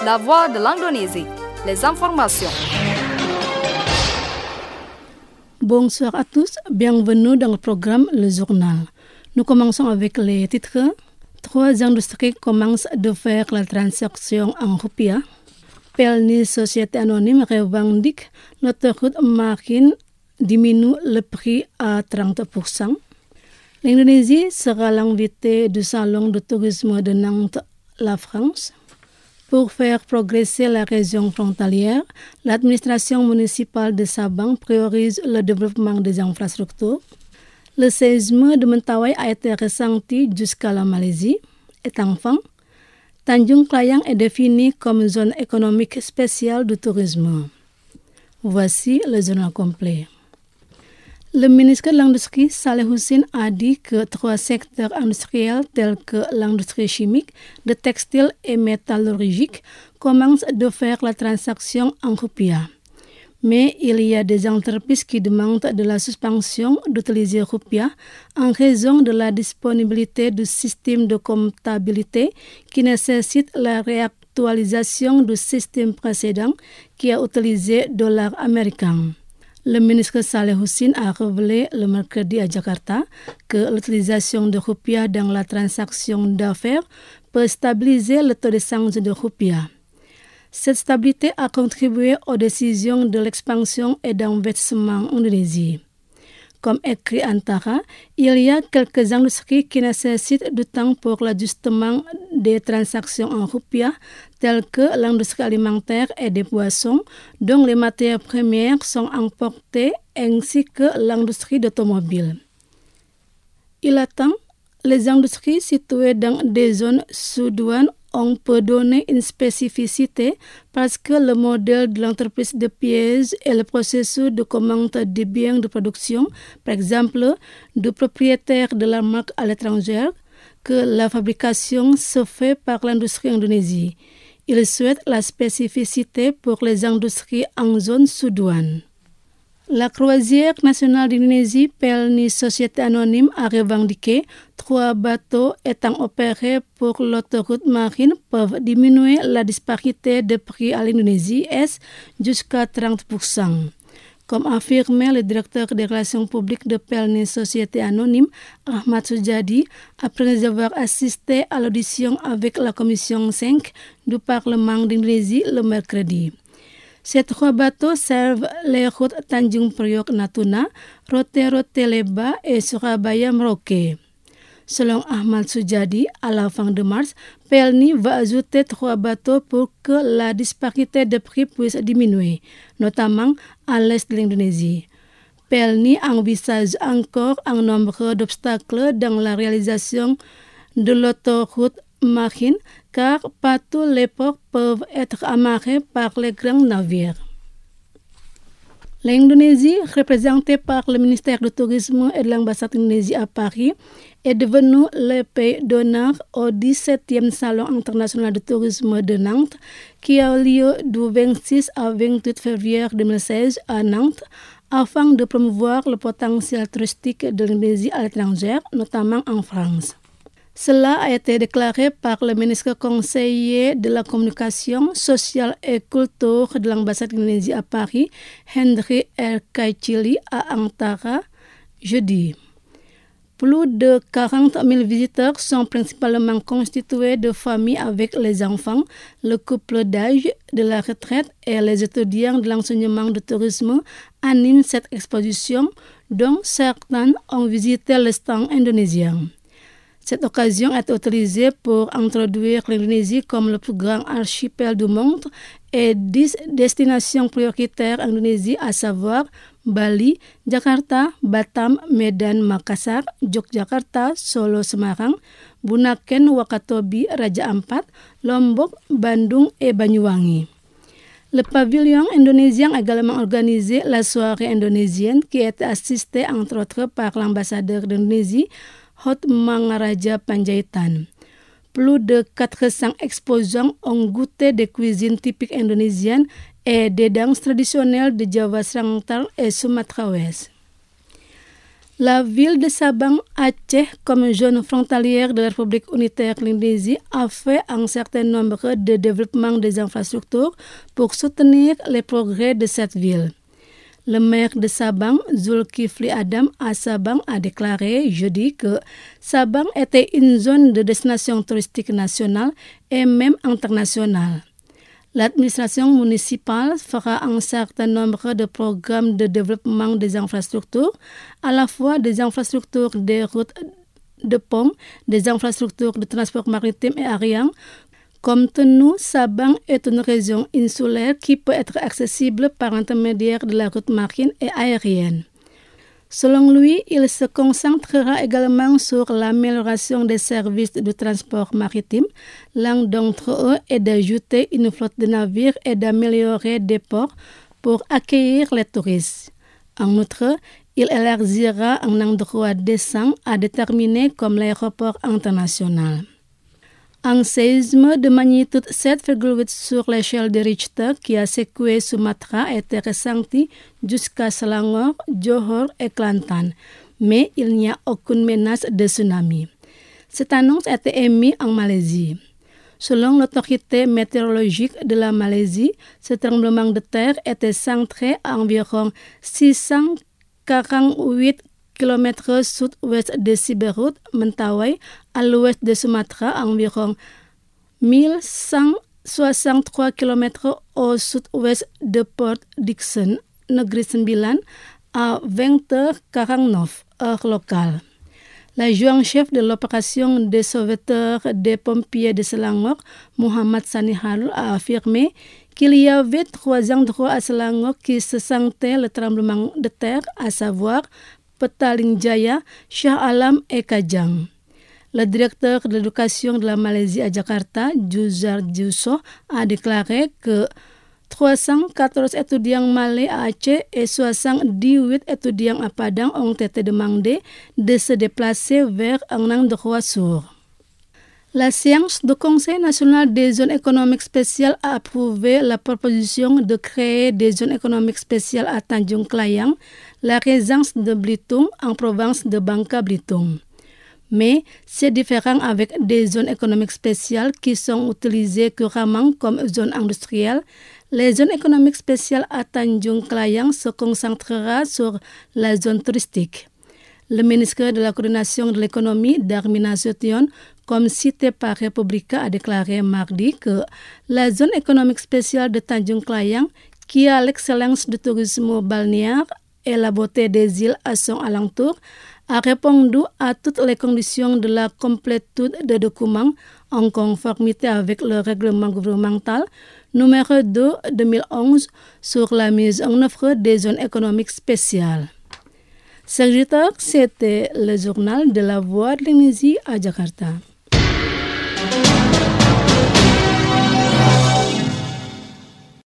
la voix de l'Indonésie. Les informations. Bonsoir à tous, bienvenue dans le programme Le Journal. Nous commençons avec les titres. 3 industries commencent de faire la transaction en rupiah. Pelni Société Anonyme revendique l'autoroute marine diminue le prix à 30%. L'Indonésie sera l'invité du salon de tourisme de Nantes, la France. Pour faire progresser la région frontalière, l'administration municipale de Sabang priorise le développement des infrastructures. Le séisme de Mentawai a été ressenti jusqu'à la Malaisie. Et enfin, Tanjung Klayang est défini comme zone économique spéciale du tourisme. Voici le journal complet. Le ministre de l'Industrie, Saleh Hussein, a dit que 3 secteurs industriels tels que l'industrie chimique, de textile et métallurgique commencent de faire la transaction en rupiah. Mais il y a des entreprises qui demandent de la suspension d'utiliser rupiah en raison de la disponibilité du système de comptabilité qui nécessite la réactualisation du système précédent qui a utilisé dollar américain. Le ministre Saleh Hussein a révélé le mercredi à Jakarta que l'utilisation de rupiah dans la transaction d'affaires peut stabiliser le taux de change de rupiah. Cette stabilité a contribué aux décisions de l'expansion et d'investissement en Indonésie. Comme écrit Antara, il y a quelques industries qui nécessitent du temps pour l'ajustement des transactions en rupiah, telles que l'industrie alimentaire et des boissons, dont les matières premières sont importées, ainsi que l'industrie d'automobile. Il attend les industries situées dans des zones sous douane. On peut donner une spécificité parce que le modèle de l'entreprise de pièces et le processus de commande des biens de production, par exemple, du propriétaire de la marque à l'étranger, que la fabrication se fait par l'industrie indonésienne. Il souhaite la spécificité pour les industries en zone sous douane. La croisière nationale d'Indonésie, Pelni Société Anonyme, a revendiqué 3 bateaux étant opérés pour l'autoroute marine peuvent diminuer la disparité de prix à l'Indonésie jusqu'à 30%. Comme affirmé le directeur des relations publiques de Pelni Société Anonyme, Ahmad Sujadi, après avoir assisté à l'audition avec la commission 5 du Parlement d'Indonésie le mercredi. Ces 3 bateaux servent les routes Tanjung Priok Natuna, Rote Leba et Surabaya Merauke. Selon Ahmad Sujadi, à la fin de mars, Pelni va ajouter 3 bateaux pour que la disparité de prix puisse diminuer, notamment à l'est de l'Indonésie. Pelni envisage encore un nombre d'obstacles dans la réalisation de l'autoroute marine, car pas tous les ports peuvent être amarrés par les grands navires. L'Indonésie, représentée par le ministère du Tourisme et de l'ambassade d'Indonésie à Paris, est devenue le pays d'honneur au 17e Salon international de tourisme de Nantes, qui a lieu du 26 à 28 février 2016 à Nantes, afin de promouvoir le potentiel touristique de l'Indonésie à l'étranger, notamment en France. Cela a été déclaré par le ministre conseiller de la communication sociale et culture de l'ambassade d'Indonésie à Paris, Henry R. Kaichili, à Antara, jeudi. Plus de 40 000 visiteurs sont principalement constitués de familles avec les enfants, le couple d'âge de la retraite et les étudiants de l'enseignement de tourisme animent cette exposition, dont certains ont visité le stand indonésien. Cette occasion est utilisée pour introduire l'Indonésie comme le plus grand archipel du monde et 10 destinations prioritaires en Indonésie, à savoir Bali, Jakarta, Batam, Medan, Makassar, Yogyakarta, Solo, Semarang, Bunaken, Wakatobi, Raja Ampat, Lombok, Bandung et Banyuwangi. Le pavillon indonésien a également organisé la soirée indonésienne qui est assistée entre autres par l'ambassadeur d'Indonésie, Hotmangaraja Panjaitan. Plus de 400 exposants ont goûté des cuisines typiques indonésiennes et des danses traditionnelles de Java central et Sumatra Ouest. La ville de Sabang, Aceh, comme zone frontalière de la République unitaire l'Indonésie, a fait un certain nombre de développements des infrastructures pour soutenir les progrès de cette ville. Le maire de Sabang, Zulkifli Adam, à Sabang, a déclaré jeudi que Sabang était une zone de destination touristique nationale et même internationale. L'administration municipale fera un certain nombre de programmes de développement des infrastructures, à la fois des infrastructures des routes de ponts, des infrastructures de transport maritime et aérien. Compte tenu, Sabang est une région insulaire qui peut être accessible par l'intermédiaire de la route marine et aérienne. Selon lui, il se concentrera également sur l'amélioration des services de transport maritime. L'un d'entre eux est d'ajouter une flotte de navires et d'améliorer des ports pour accueillir les touristes. En outre, il élargira un endroit décent à déterminer comme l'aéroport international. Un séisme de magnitude 7,8 sur l'échelle de Richter qui a secoué Sumatra a été ressenti jusqu'à Selangor, Johor et Kelantan, mais il n'y a aucune menace de tsunami. Cette annonce a été émise en Malaisie. Selon l'autorité météorologique de la Malaisie, ce tremblement de terre était centré à environ 648 km sud-ouest de Siberut, Mentawai, à l'ouest de Sumatra, à environ 1163 km au sud-ouest de Port Dickson, Negeri Sembilan, à 20h49, heure locale. L'adjoint-chef de l'opération des sauveteurs des pompiers de Selangor, Muhammad Sani Harul, a affirmé qu'il y avait 3 endroits à Selangor qui se sentaient le tremblement de terre, à savoir Petaling Jaya, Shah Alam et Kajang. Le directeur de l'éducation de la Malaisie à Jakarta, Juzar Juso, a déclaré que 314 étudiants malais à Aceh et 78 étudiants à Padang ont été demandés de se déplacer vers un endroit sûr. La séance du Conseil national des zones économiques spéciales a approuvé la proposition de créer des zones économiques spéciales à Tanjung Klayang, la résidence de Belitung en province de Bangka Belitung. Mais c'est différent avec des zones économiques spéciales qui sont utilisées couramment comme zones industrielles. Les zones économiques spéciales à Tanjung Klayang se concentrera sur la zone touristique. Le ministre de la Coordination de l'économie, Darmin Nasution, comme cité par Republika, a déclaré mardi que la zone économique spéciale de Tanjung Klayang, qui a l'excellence du tourisme balnéaire et la beauté des îles à son alentour, a répondu à toutes les conditions de la complétude des documents en conformité avec le règlement gouvernemental numéro 2/2011 sur la mise en œuvre des zones économiques spéciales. C'était le journal de la Voix de l'Indonésie à Jakarta.